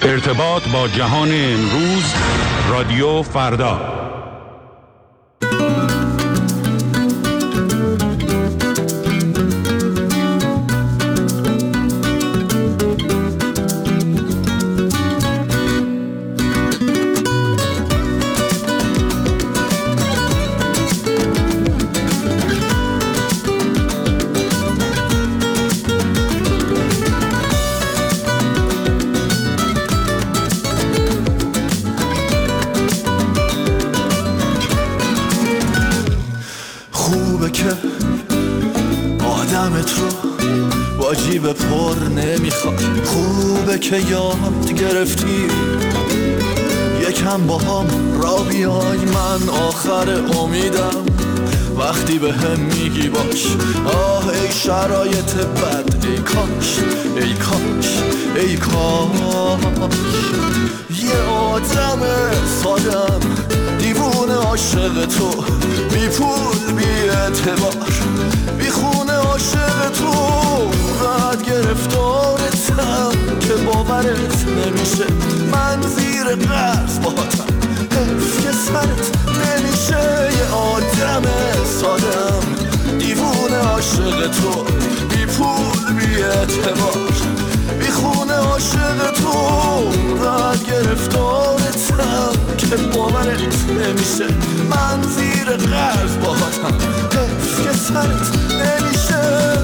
ارتباط با جهان امروز، رادیو فردا. جیب پر نمیخواد، خوبه که یاد گرفتی یکم با هم را بیای. من آخر امیدم وقتی به هم میگی باش. آه ای شرایط بد، ای کاش ای کاش ای کاش یه آدم سادم دیوونه عاشق تو، بی پول بی اعتبار بی خونه عاشق تو، بعد گرفتارتم که باورت نمیشه. من زیر قرض باهاتم، حیف که سرت نمیشه. یه آدم سادم دیوونه عاشق تو، بی پول بی اعتبار بی خونه عاشق تو، بعد گرفتارتم که باورت نمیشه. من زیر قرض باهاتم، حیف که سرت نمیشه.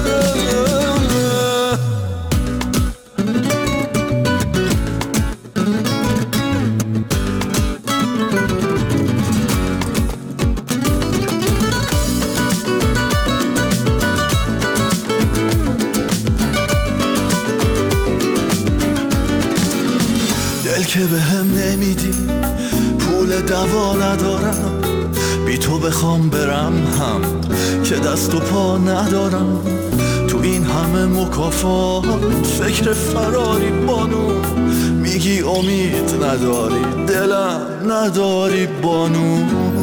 دل که به هم نمیدی، پول دوا ندارم، بی تو بخوام برم هم که دست و پا ندارم. تو این همه مکافات فکر فراری بانو، میگی امید نداری، دلم نداری بانو.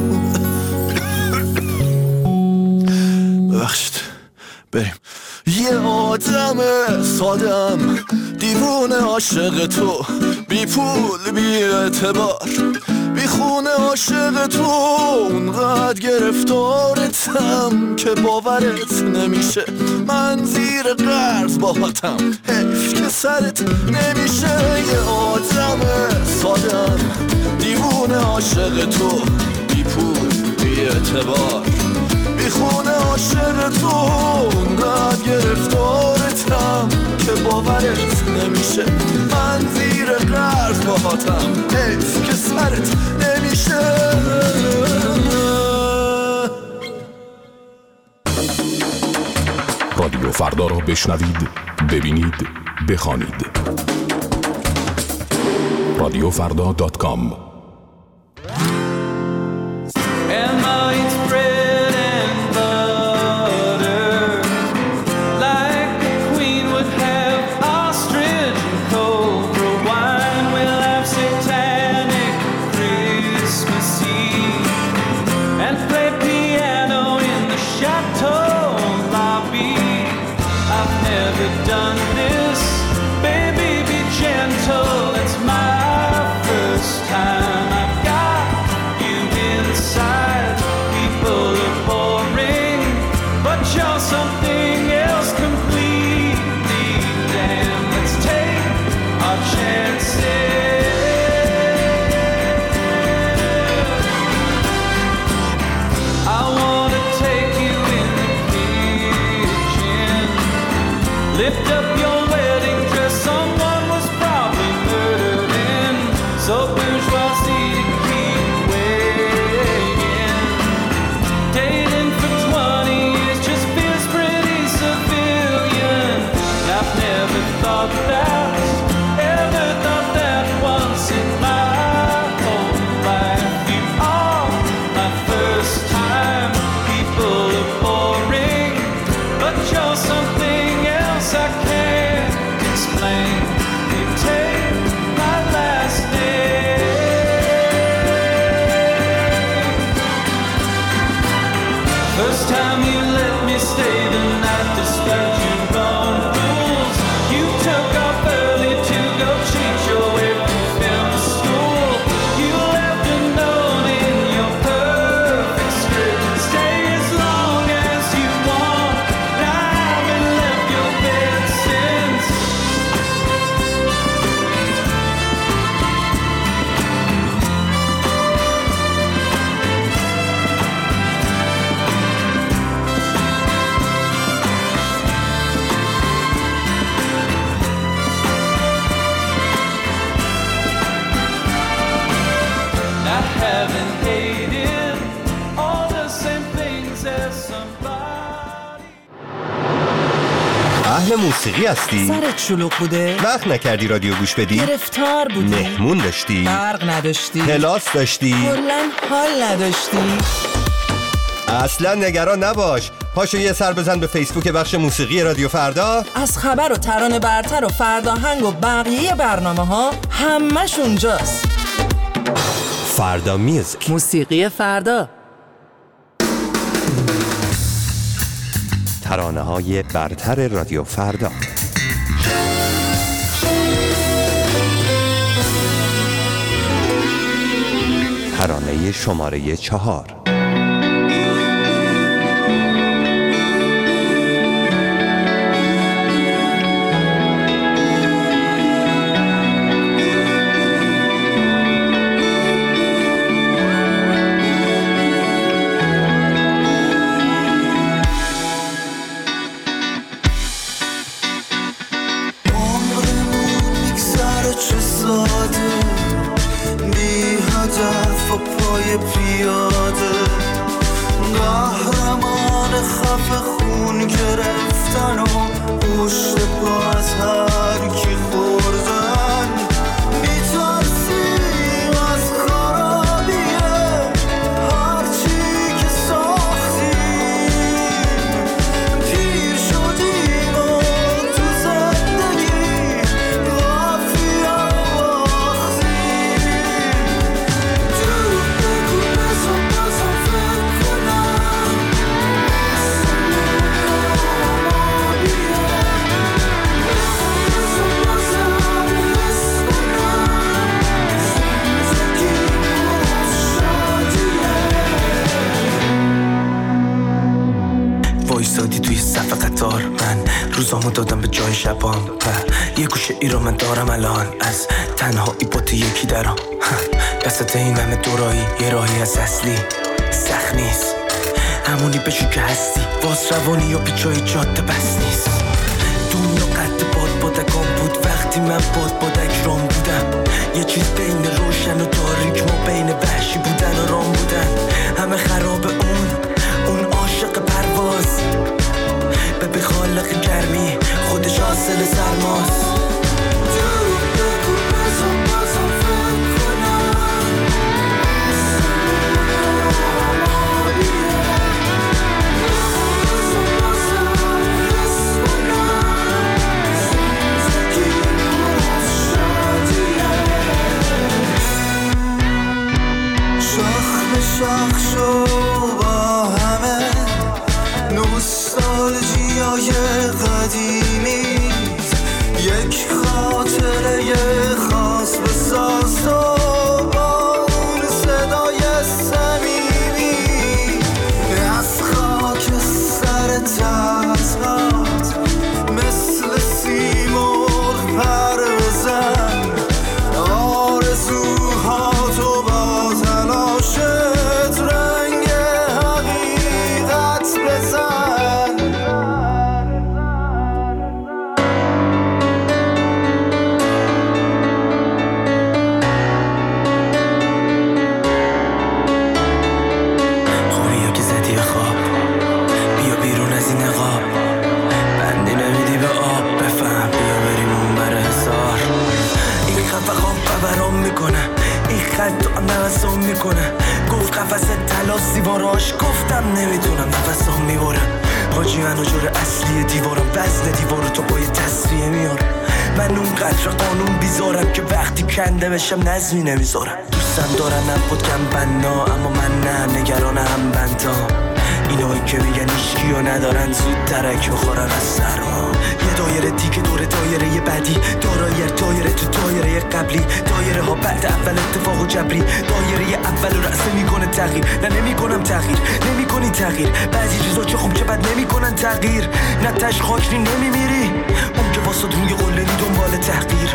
ببخشید بریم. یه آدم سادم دیوونه عاشق تو، بی پول بی اعتبار بی خونه عاشق تو، اونقدر گرفتارتم که باورت نمیشه. من زیر قرض باهاتم، حیف که سرت نمیشه. یه آدم سادم دیوونه عاشق تو، بی پول بی اعتبار بی خونه عاشق تو، اونقدر گرفتارتم که باورت نمیشه. من زیر قرض باهاتم، حیف که سرت نمیشه. رادیو فردا را بشنوید، ببینید، بخوانید. radiofrda.com. اهل موسیقی هستی؟ سرت شلوغ بوده؟ وقت نکردی رادیو گوش بدی؟ گرفتار بودی؟ مهمون داشتی؟ برق نداشتی؟ کلاس داشتی؟ کلاً حال نداشتی؟ اصلا نگران نباش، پاشو یه سر بزن به فیسبوک بخش موسیقی رادیو فردا. از خبر و ترانه برتر و فرداهنگ و بقیه برنامه ها همش اونجاست. فردا میوزیک، موسیقی فردا، ترانه های برتر رادیو فردا. ترانه شماره 4. پیاده قهرمان خفه خون گرفتن و پشت پا از هر کی خوردن میترسیم از خرابیه هرچی که ساختیم پیر شدیم و تو زندگی غافیه وایسادی توی صف قطار، من روزامو دادم به جای شبام و یه گوشه ای رو من دارم الان از تنهایی با تو یکی درام. وسط این همه دورایی یه راهی از اصلی سخت نیست، همونی بشو که هستی، واس روانی و پیچای جاده بس نیست. دنیا قد بادکام بود وقتی من بادک رام بودم، یه چیز بین روشن و تاریک ما بین وحشی بودن و رام بودن. همه خراب اون عاشق پرواز به خالق گرمی خودش حاصل سرماست. شاخ شو با همه نوستالژیای قدیمی، یک خاطره خاص بساز و با اون صدای صمیمی از خاک سر تزهات مثل سیمرغ پر بزن آرزوهاتو با تلاشت رنگ حقیقت بزن. خوبی که زدی خواب بیا بیرون از این نقاب، بندی نمیدی به آب بفهم بیا بریم اون بر حسار. این خفه خواب برام میکنه، این خط تو نفسام میکنه، گفت قفص طلا زیباراش، گفتم نمیتونم نفسام میبرم. حاجی منو جور اصلی دیوارم، وزن دیوارو تو با یه تصفیه میارم. من اون قدر قانون بیزارم که وقتی کنده بشم نظمی نمیذارم. دوستم دارن نبود کم بنا اما من نه، نگران هم بندام. اینایی که میگن ایشکیو ندارن زود ترک بخورن از سرما. یه دایره دیگه دور دایره یه بعدی، دایره تو دایره قبلی، دایره ها بعد اول اتفاق و جبری، دایره اول رأسه میکنه تغییر. نه نمیکنم تغییر، نمیکنی تغییر، بعضی چیزا چه خوب چه بد نمیکنن تغییر. نه تش خاکری نمیمیری، اون که واسه روی قله نی دنبال تحقیر.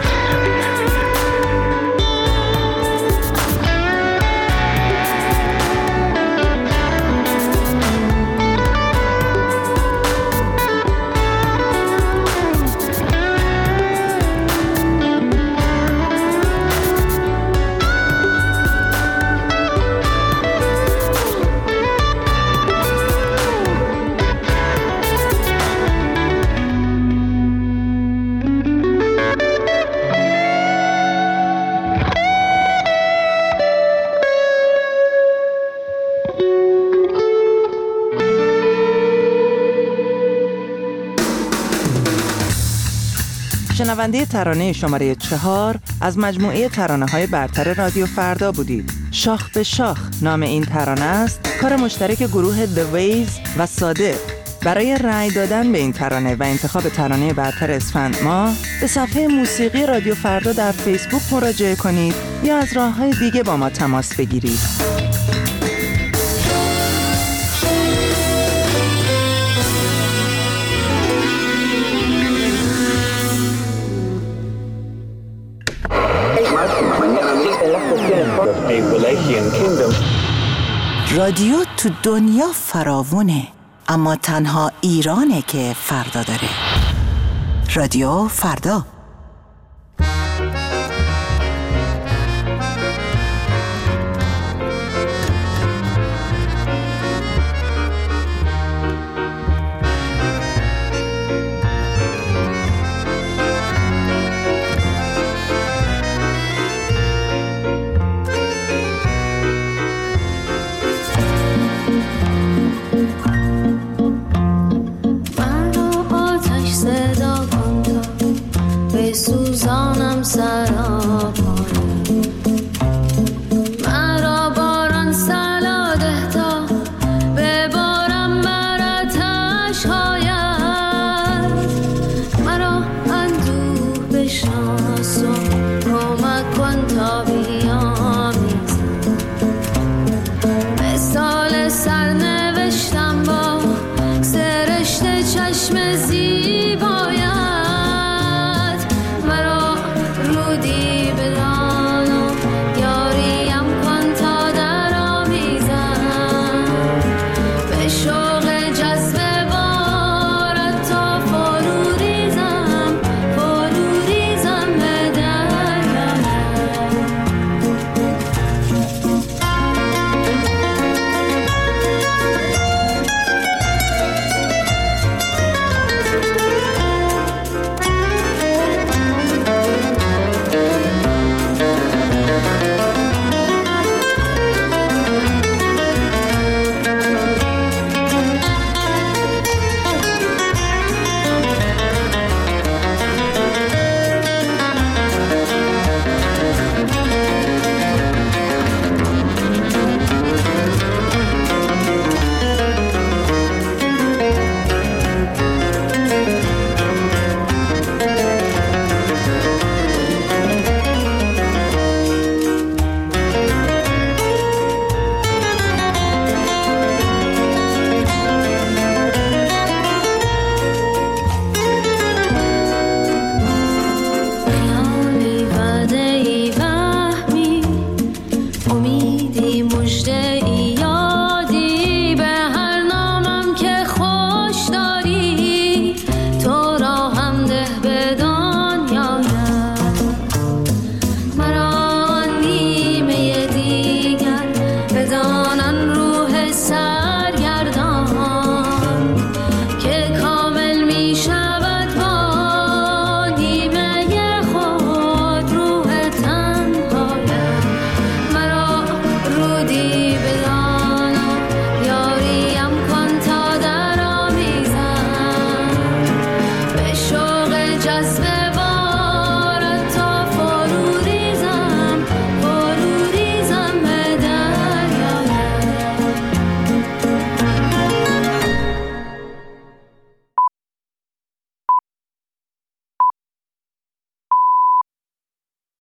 شنونده ترانه شماره 4 از مجموعه ترانه‌های برتر رادیو فردا بودید. شاخ به شاخ نام این ترانه است، کار مشترک گروه The Ways و صادق. برای رأی دادن به این ترانه و انتخاب ترانه برتر اسفند ماه به صفحه موسیقی رادیو فردا در فیسبوک مراجعه کنید یا از راه‌های دیگه با ما تماس بگیرید. رادیو تو دنیا فراوونه، اما تنها ایرانه که فردا داره. رادیو فردا. سوزانم سراپای مرا باران سلاده تا ببارم براتش هاید مرا اندوه بشناس و کمک کن تا بیامیز مثال سرنوشتم با سرشت چشم زیبایم